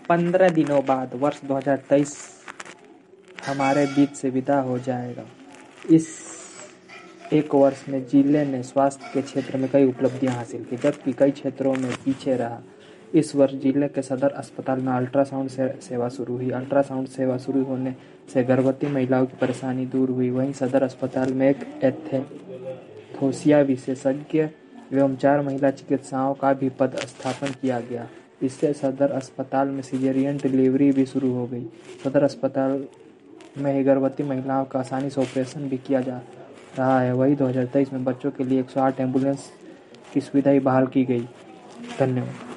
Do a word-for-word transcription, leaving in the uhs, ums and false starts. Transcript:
पंद्रह दिनों बाद वर्ष दो हज़ार तेईस हमारे बीच से विदा हो जाएगा। इस एक वर्ष में जिले ने स्वास्थ्य के क्षेत्र में कई उपलब्धियां हासिल की, जबकि कई क्षेत्रों में पीछे रहा। इस वर्ष जिले के सदर अस्पताल में अल्ट्रासाउंड से, सेवा शुरू हुई। अल्ट्रासाउंड सेवा शुरू होने से गर्भवती महिलाओं की परेशानी दूर हुई। वहीं सदर अस्पताल में एक एस्थेथोसिया विशेषज्ञ एवं चार महिला चिकित्साओं का भी पद स्थापन किया गया। इससे सदर अस्पताल में सिजेरियन डिलीवरी भी शुरू हो गई। सदर अस्पताल में ही गर्भवती महिलाओं का आसानी से ऑपरेशन भी किया जा रहा है। वहीं दो हज़ार तेईस में बच्चों के लिए एक सौ आठ एम्बुलेंस की सुविधा बहाल की गई। धन्यवाद।